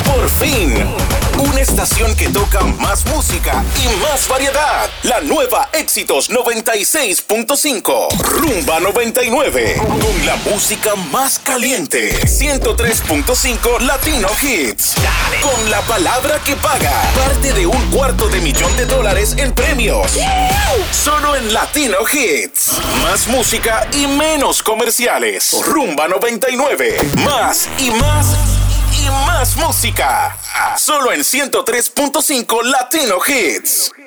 Por fin, una estación que toca más música y más variedad. La nueva Éxitos 96.5. Rumba 99. Con la música más caliente. 103.5 Latino Hits. Con la palabra que paga. Parte de $250,000 en premios. Solo en Latino Hits. Más música y menos comerciales. Rumba 99. Más y más y más música. Solo en 103.5 Latino Hits.